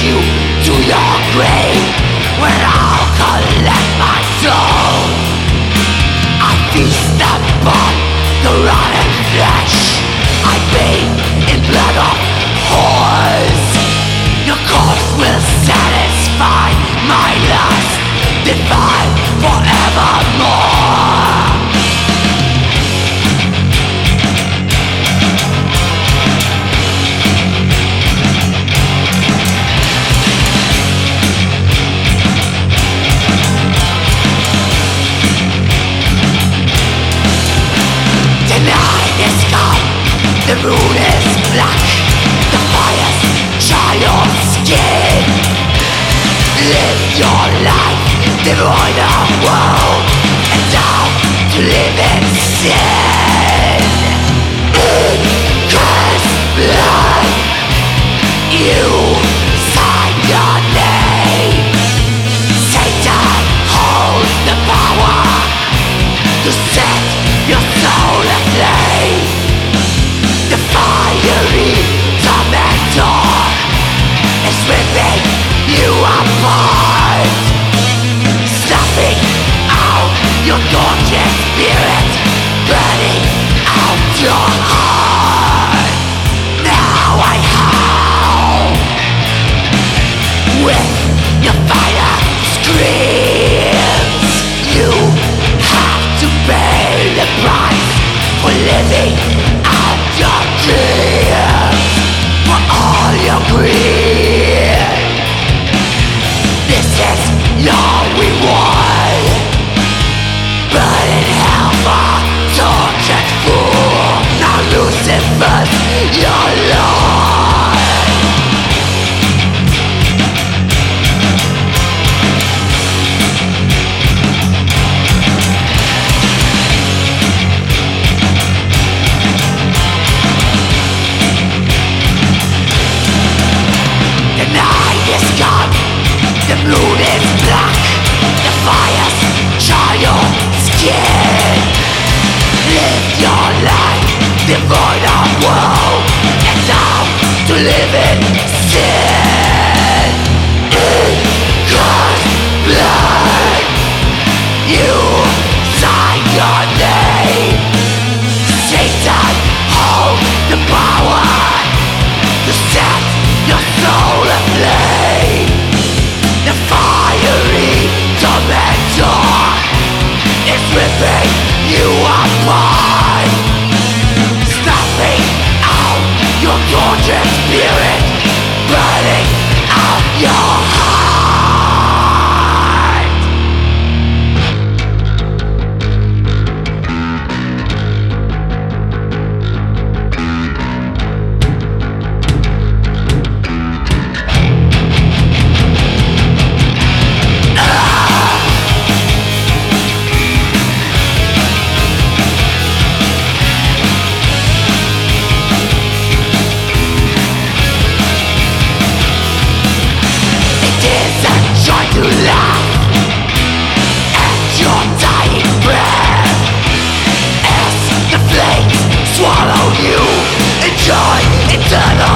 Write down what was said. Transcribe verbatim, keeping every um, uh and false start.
you to your grave, when I'll collect my soul. I feast upon the rotten flesh, I bathe in blood of whores. Your corpse will satisfy my lust, divine forevermore. The moon is black, the fire's try your skin. Live your life, devoid of woe, and down to live in sin. In Christ's blood, you sign your name. Satan holds the power to set your soul aflame. The fiery tormentor is ripping you apart, snuffing out your gorgeous spirit, burning out your heart. Now I howl with your fire screams. You have to pay the price for living out your dreams, for all your greed. This is your reward. Burn in hell for tortured fool. Now Lucifer's your lord. The moon is black, the fire's try your skin. Live your life, devoid of woe, and down to live in sin. In God's blood, you sign your name. Satan holds the power to set your soul aflame. The fiery tormentor is ripping you apart, snuffing out your gorgeous spirit, burning out your heart. To laugh at your dying breath as the flames swallow you. Enjoy eternal